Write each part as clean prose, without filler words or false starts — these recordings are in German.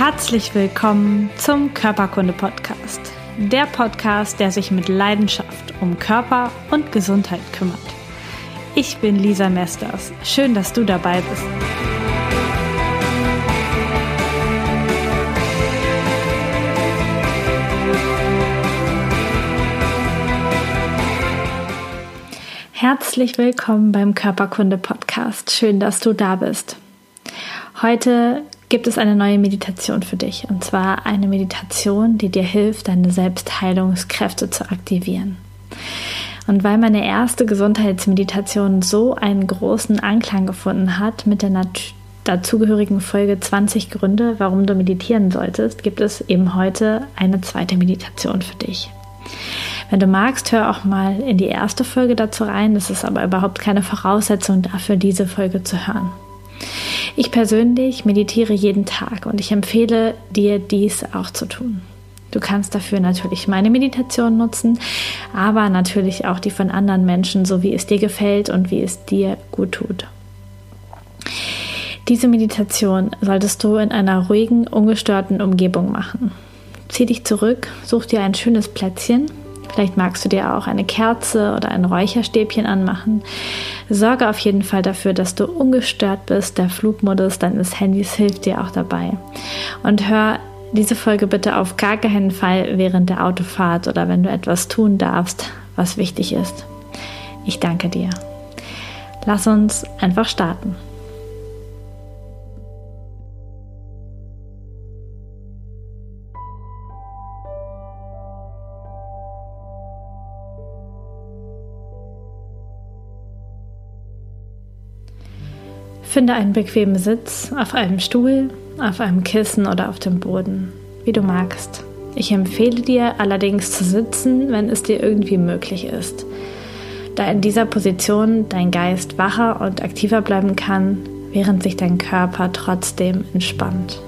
Herzlich willkommen zum Körperkunde-Podcast. Der Podcast, der sich mit Leidenschaft um Körper und Gesundheit kümmert. Ich bin Lisa Mesters. Schön, dass du dabei bist. Herzlich willkommen beim Körperkunde-Podcast. Schön, dass du da bist. Heute gibt es eine neue Meditation für dich. Und zwar eine Meditation, die dir hilft, deine Selbstheilungskräfte zu aktivieren. Und weil meine erste Gesundheitsmeditation so einen großen Anklang gefunden hat mit der dazugehörigen Folge 20 Gründe, warum du meditieren solltest, gibt es eben heute eine zweite Meditation für dich. Wenn du magst, hör auch mal in die erste Folge dazu rein. Das ist aber überhaupt keine Voraussetzung dafür, diese Folge zu hören. Ich persönlich meditiere jeden Tag und ich empfehle dir, dies auch zu tun. Du kannst dafür natürlich meine Meditation nutzen, aber natürlich auch die von anderen Menschen, so wie es dir gefällt und wie es dir gut tut. Diese Meditation solltest du in einer ruhigen, ungestörten Umgebung machen. Zieh dich zurück, such dir ein schönes Plätzchen. Vielleicht magst du dir auch eine Kerze oder ein Räucherstäbchen anmachen. Sorge auf jeden Fall dafür, dass du ungestört bist. Der Flugmodus deines Handys hilft dir auch dabei. Und hör diese Folge bitte auf gar keinen Fall während der Autofahrt oder wenn du etwas tun darfst, was wichtig ist. Ich danke dir. Lass uns einfach starten. Finde einen bequemen Sitz auf einem Stuhl, auf einem Kissen oder auf dem Boden, wie du magst. Ich empfehle dir allerdings zu sitzen, wenn es dir irgendwie möglich ist, da in dieser Position dein Geist wacher und aktiver bleiben kann, während sich dein Körper trotzdem entspannt.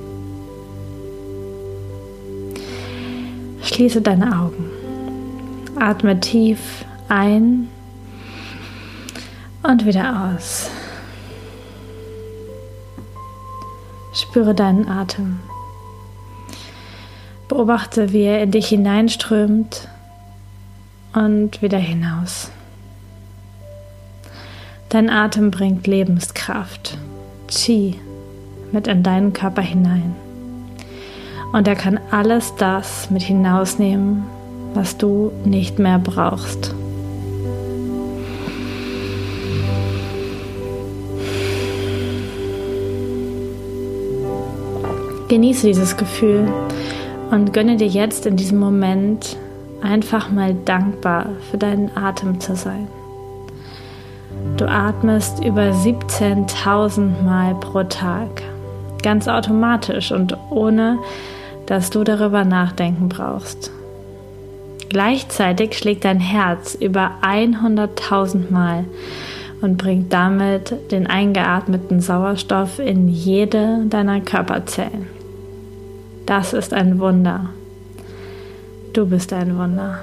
Schließe deine Augen. Atme tief ein und wieder aus. Spüre deinen Atem. Beobachte, wie er in dich hineinströmt und wieder hinaus. Dein Atem bringt Lebenskraft, Qi, mit in deinen Körper hinein. Und er kann alles das mit hinausnehmen, was du nicht mehr brauchst. Genieße dieses Gefühl und gönne dir jetzt in diesem Moment einfach mal dankbar für deinen Atem zu sein. Du atmest über 17.000 Mal pro Tag, ganz automatisch und ohne, dass du darüber nachdenken brauchst. Gleichzeitig schlägt dein Herz über 100.000 Mal und bringt damit den eingeatmeten Sauerstoff in jede deiner Körperzellen. Das ist ein Wunder. Du bist ein Wunder.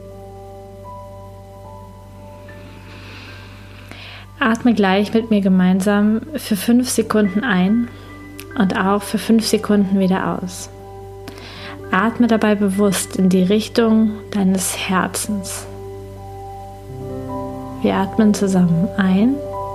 Atme gleich mit mir gemeinsam für 5 Sekunden ein und auch für 5 Sekunden wieder aus. Atme dabei bewusst in die Richtung deines Herzens. Wir atmen zusammen ein,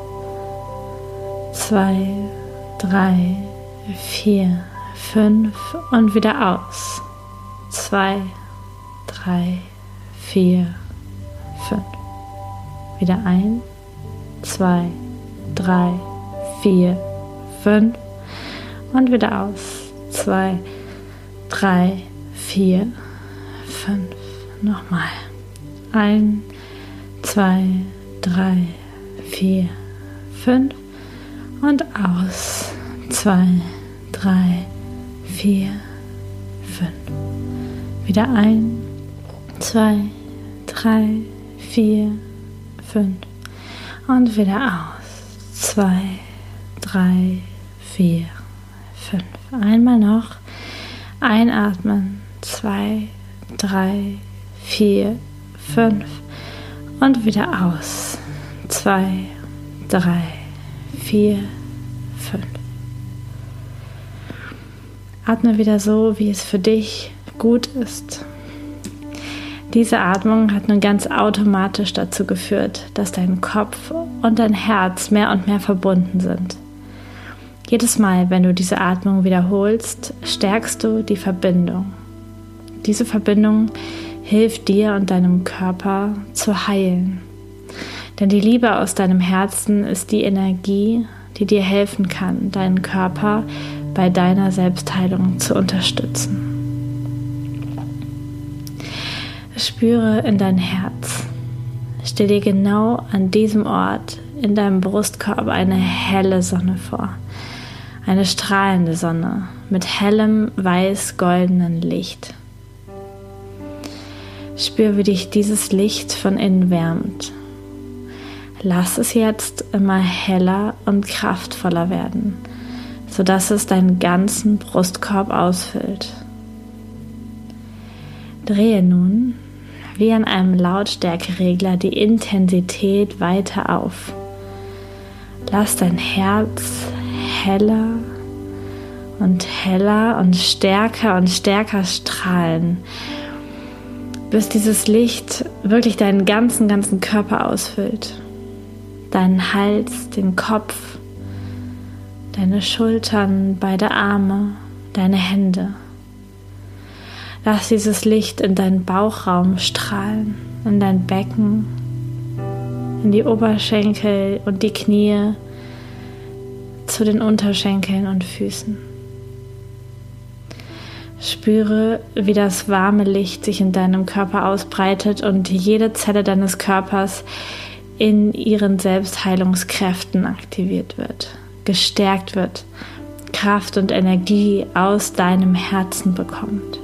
2, 3, 4, 5 und wieder aus. 2, 3, 4, 5. Wieder ein, 2, 3, 4, 5 und wieder aus. 2, 3, 4, 5. Nochmal. Ein, 2, 3, 4, 5 und aus. 2, 3, 4, 5. Wieder ein, 2, 3, 4, 5 und wieder aus. 2, 3, 4, 5. Einmal noch. Einatmen. 2, 3, 4, 5 und wieder aus. 2, 3, 4, 5. Atme wieder so, wie es für dich gut ist. Diese Atmung hat nun ganz automatisch dazu geführt, dass dein Kopf und dein Herz mehr und mehr verbunden sind. Jedes Mal, wenn du diese Atmung wiederholst, stärkst du die Verbindung. Diese Verbindung hilft dir und deinem Körper zu heilen. Denn die Liebe aus deinem Herzen ist die Energie, die dir helfen kann, deinen Körper bei deiner Selbstheilung zu unterstützen. Spüre in dein Herz. Stell dir genau an diesem Ort in deinem Brustkorb eine helle Sonne vor. Eine strahlende Sonne mit hellem, weiß-goldenen Licht. Spür, wie dich dieses Licht von innen wärmt. Lass es jetzt immer heller und kraftvoller werden, sodass es deinen ganzen Brustkorb ausfüllt. Drehe nun, wie an einem Lautstärkeregler, die Intensität weiter auf. Lass dein Herz heller und stärker strahlen, bis dieses Licht wirklich deinen ganzen Körper ausfüllt. Deinen Hals, den Kopf, deine Schultern, beide Arme, deine Hände. Lass dieses Licht in deinen Bauchraum strahlen, in dein Becken, in die Oberschenkel und die Knie, zu den Unterschenkeln und Füßen. Spüre, wie das warme Licht sich in deinem Körper ausbreitet und jede Zelle deines Körpers in ihren Selbstheilungskräften aktiviert wird, gestärkt wird, Kraft und Energie aus deinem Herzen bekommt.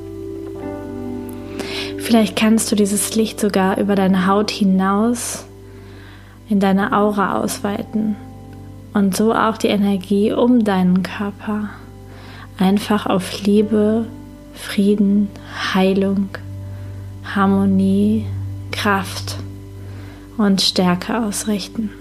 Vielleicht kannst du dieses Licht sogar über deine Haut hinaus in deine Aura ausweiten und so auch die Energie um deinen Körper einfach auf Liebe, Frieden, Heilung, Harmonie, Kraft und Stärke ausrichten.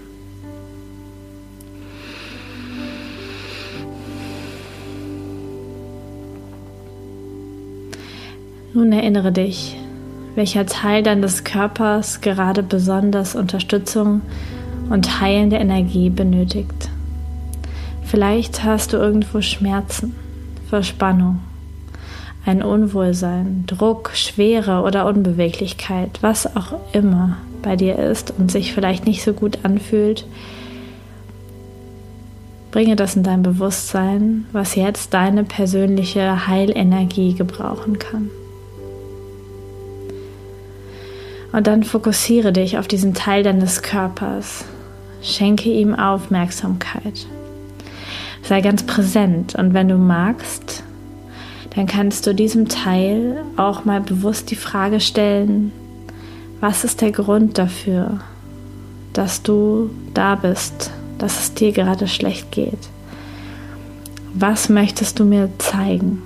Nun erinnere dich, welcher Teil deines Körpers gerade besonders Unterstützung und heilende Energie benötigt. Vielleicht hast du irgendwo Schmerzen, Verspannung, ein Unwohlsein, Druck, Schwere oder Unbeweglichkeit, was auch immer bei dir ist und sich vielleicht nicht so gut anfühlt. Bringe das in dein Bewusstsein, was jetzt deine persönliche Heilenergie gebrauchen kann. Und dann fokussiere dich auf diesen Teil deines Körpers. Schenke ihm Aufmerksamkeit. Sei ganz präsent und wenn du magst, dann kannst du diesem Teil auch mal bewusst die Frage stellen, was ist der Grund dafür, dass du da bist, dass es dir gerade schlecht geht? Was möchtest du mir zeigen?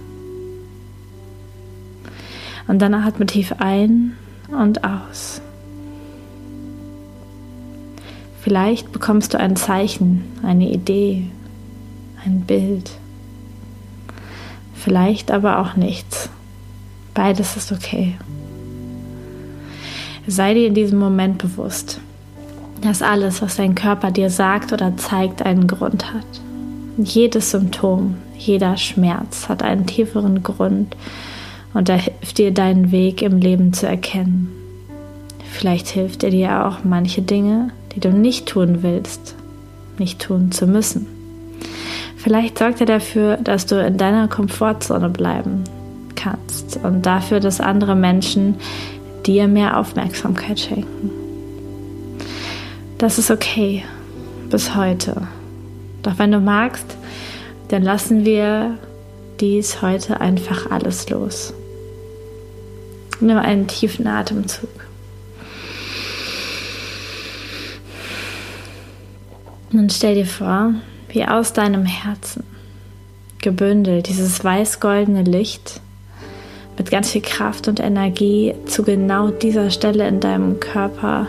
Und dann atme tief ein und aus. Vielleicht bekommst du ein Zeichen, eine Idee, ein Bild. Vielleicht aber auch nichts. Beides ist okay. Sei dir in diesem Moment bewusst, dass alles, was dein Körper dir sagt oder zeigt, einen Grund hat. Jedes Symptom, jeder Schmerz hat einen tieferen Grund und er hilft dir, deinen Weg im Leben zu erkennen. Vielleicht hilft er dir auch manche Dinge, die du nicht tun willst, nicht tun zu müssen. Vielleicht sorgt er dafür, dass du in deiner Komfortzone bleiben kannst und dafür, dass andere Menschen dir mehr Aufmerksamkeit schenken. Das ist okay, bis heute. Doch wenn du magst, dann lassen wir dies heute einfach alles los. Nimm einen tiefen Atemzug. Und stell dir vor, wie aus deinem Herzen gebündelt dieses weiß-goldene Licht mit ganz viel Kraft und Energie zu genau dieser Stelle in deinem Körper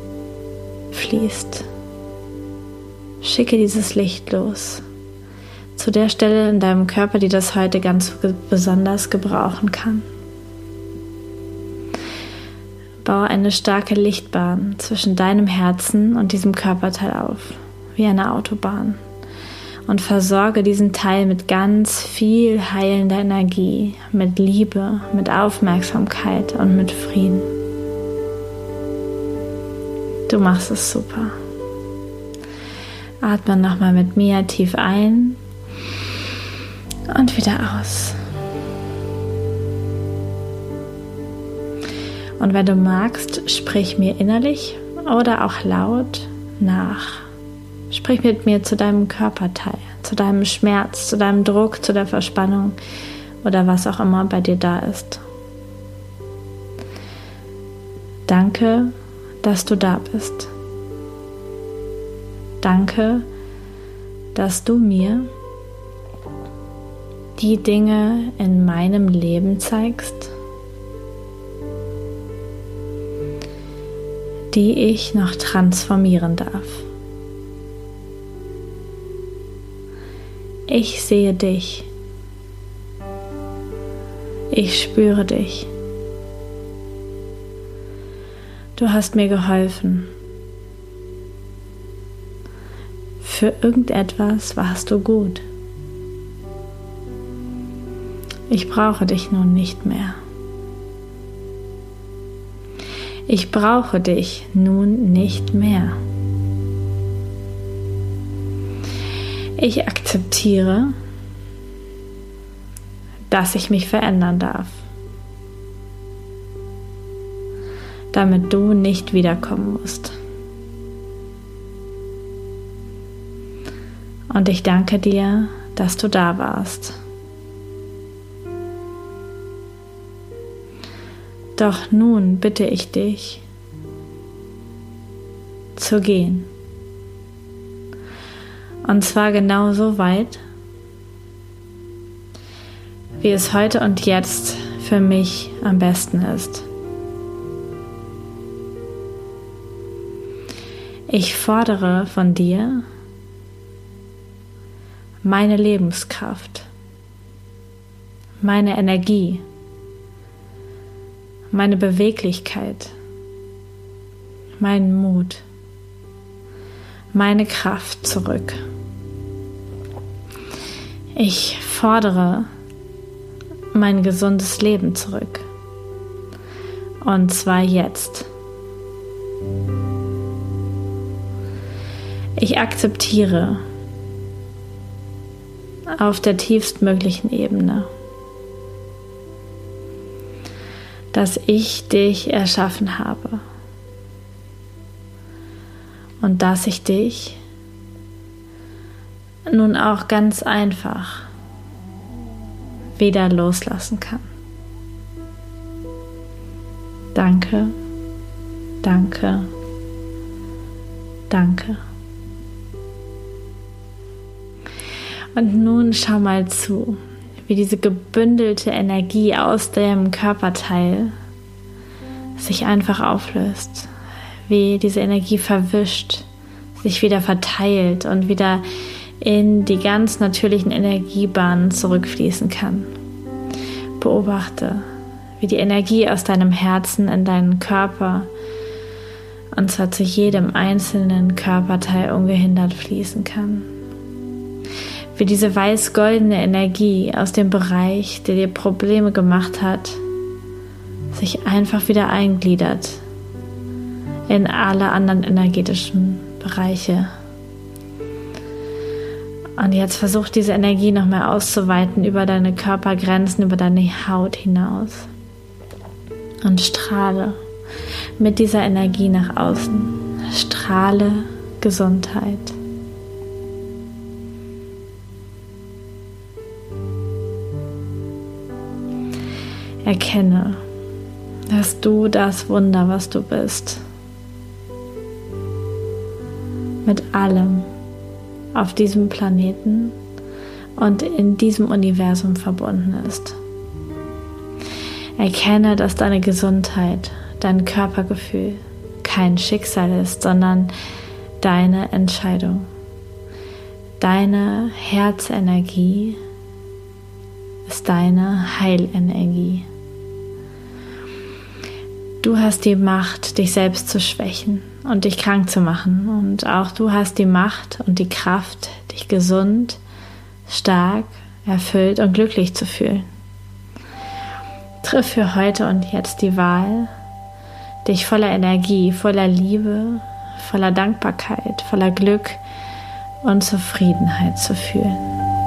fließt. Schicke dieses Licht los zu der Stelle in deinem Körper, die das heute ganz besonders gebrauchen kann. Baue eine starke Lichtbahn zwischen deinem Herzen und diesem Körperteil auf, wie eine Autobahn. Und versorge diesen Teil mit ganz viel heilender Energie, mit Liebe, mit Aufmerksamkeit und mit Frieden. Du machst es super. Atme nochmal mit mir tief ein und wieder aus. Und wenn du magst, sprich mir innerlich oder auch laut nach. Sprich mit mir zu deinem Körperteil, zu deinem Schmerz, zu deinem Druck, zu der Verspannung oder was auch immer bei dir da ist. Danke, dass du da bist. Danke, dass du mir die Dinge in meinem Leben zeigst, die ich noch transformieren darf. Ich sehe dich. Ich spüre dich. Du hast mir geholfen. Für irgendetwas warst du gut. Ich brauche dich nun nicht mehr. Ich brauche dich nun nicht mehr. Ich akzeptiere, dass ich mich verändern darf, damit du nicht wiederkommen musst. Und ich danke dir, dass du da warst. Doch nun bitte ich dich, zu gehen. Und zwar genau so weit, wie es heute und jetzt für mich am besten ist. Ich fordere von dir meine Lebenskraft, meine Energie, meine Beweglichkeit, meinen Mut, meine Kraft zurück. Ich fordere mein gesundes Leben zurück. Und zwar jetzt. Ich akzeptiere auf der tiefstmöglichen Ebene, dass ich dich erschaffen habe und dass ich dich nun auch ganz einfach wieder loslassen kann. Danke, danke, danke. Und nun schau mal zu, wie diese gebündelte Energie aus dem Körperteil sich einfach auflöst, wie diese Energie verwischt, sich wieder verteilt und wieder in die ganz natürlichen Energiebahnen zurückfließen kann. Beobachte, wie die Energie aus deinem Herzen in deinen Körper, und zwar zu jedem einzelnen Körperteil ungehindert fließen kann. Wie diese weiß-goldene Energie aus dem Bereich, der dir Probleme gemacht hat, sich einfach wieder eingliedert in alle anderen energetischen Bereiche. Und jetzt versuch diese Energie noch mehr auszuweiten über deine Körpergrenzen, über deine Haut hinaus. Und strahle mit dieser Energie nach außen. Strahle Gesundheit. Erkenne, dass du das Wunder, was du bist, mit allem auf diesem Planeten und in diesem Universum verbunden ist. Erkenne, dass deine Gesundheit, dein Körpergefühl kein Schicksal ist, sondern deine Entscheidung. Deine Herzenergie ist deine Heilenergie. Du hast die Macht, dich selbst zu schwächen und dich krank zu machen. Und auch du hast die Macht und die Kraft, dich gesund, stark, erfüllt und glücklich zu fühlen. Triff für heute und jetzt die Wahl, dich voller Energie, voller Liebe, voller Dankbarkeit, voller Glück und Zufriedenheit zu fühlen.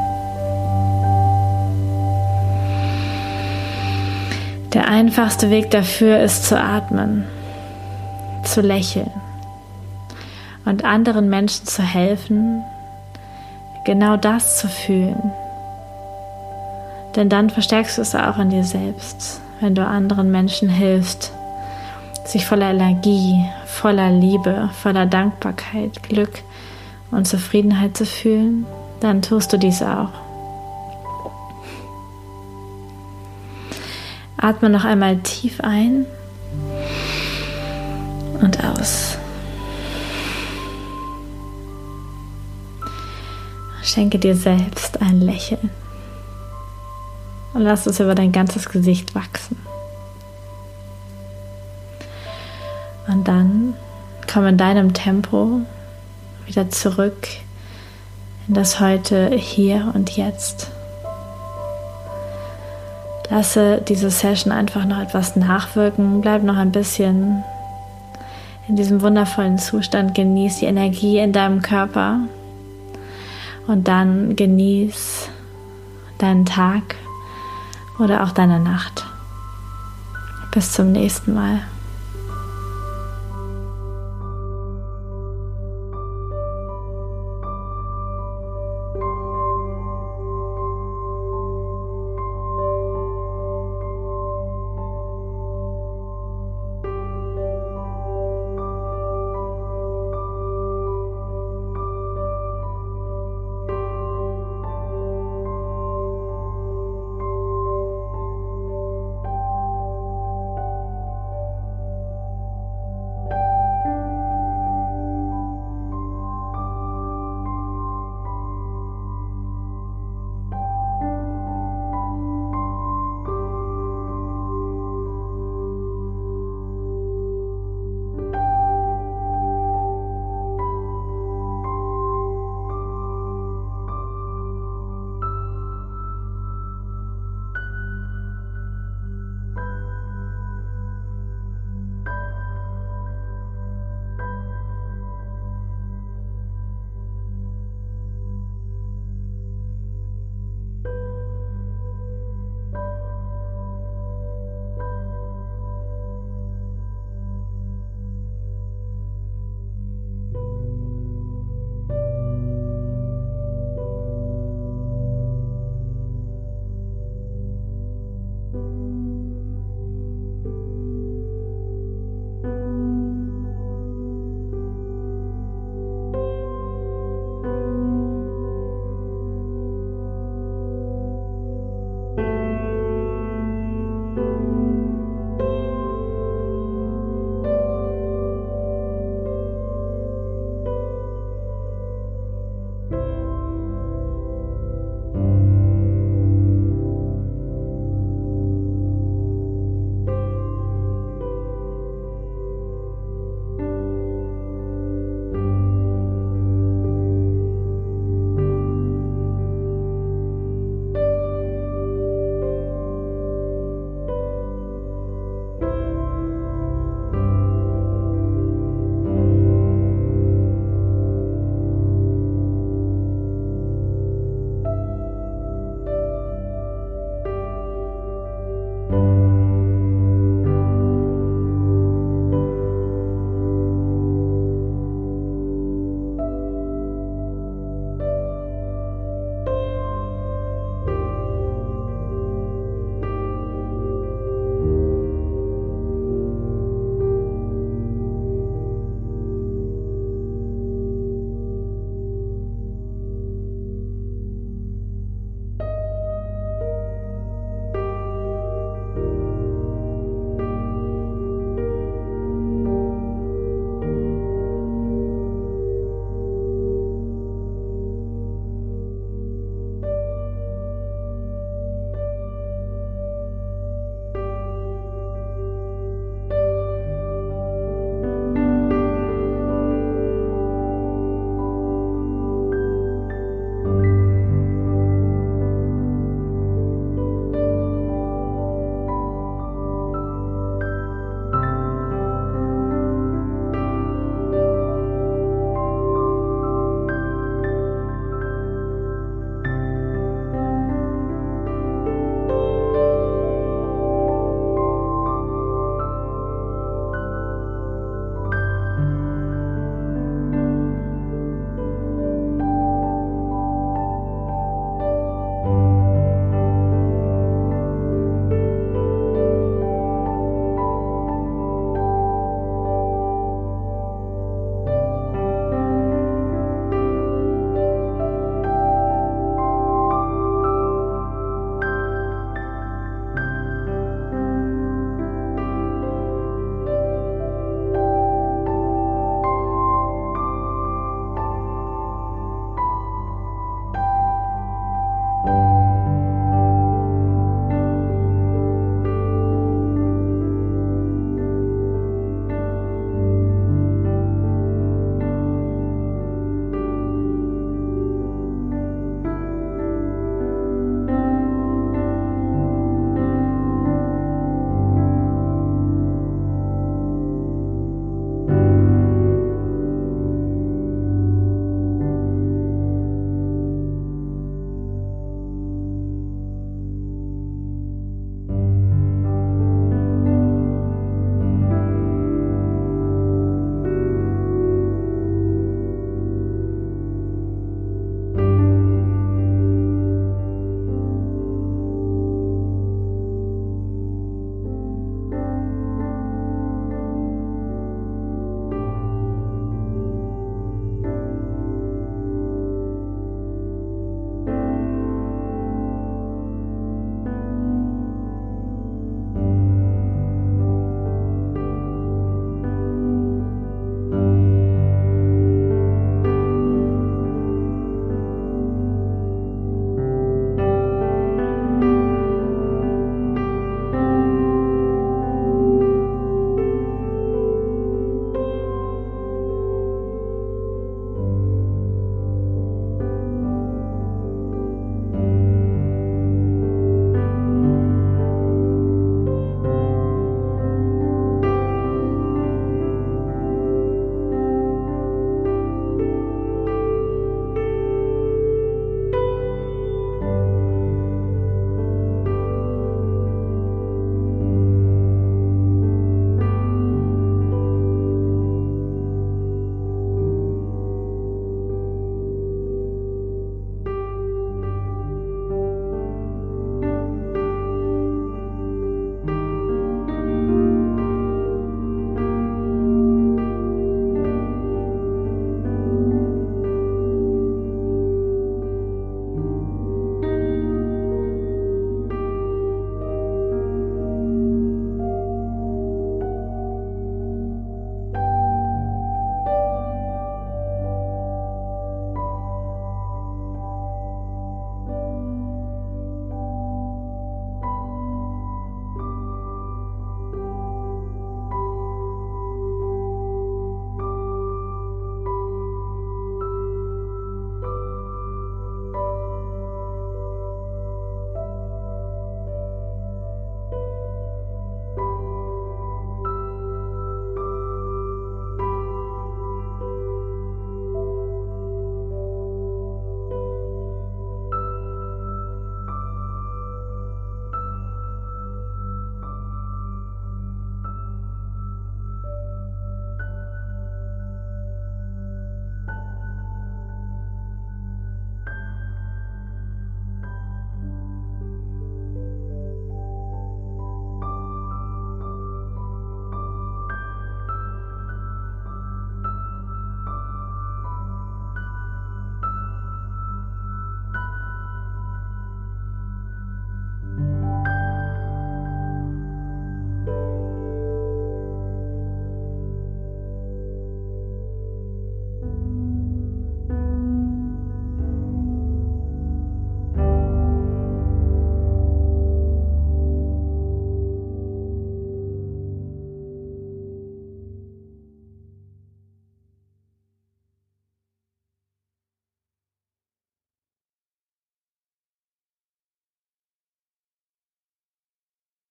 Der einfachste Weg dafür ist zu atmen, zu lächeln und anderen Menschen zu helfen, genau das zu fühlen. Denn dann verstärkst du es auch in dir selbst, wenn du anderen Menschen hilfst, sich voller Energie, voller Liebe, voller Dankbarkeit, Glück und Zufriedenheit zu fühlen, dann tust du dies auch. Atme noch einmal tief ein und aus. Schenke dir selbst ein Lächeln und lass es über dein ganzes Gesicht wachsen. Und dann komm in deinem Tempo wieder zurück in das Heute, Hier und Jetzt. Lasse diese Session einfach noch etwas nachwirken. Bleib noch ein bisschen in diesem wundervollen Zustand. Genieß die Energie in deinem Körper. Und dann genieß deinen Tag oder auch deine Nacht. Bis zum nächsten Mal.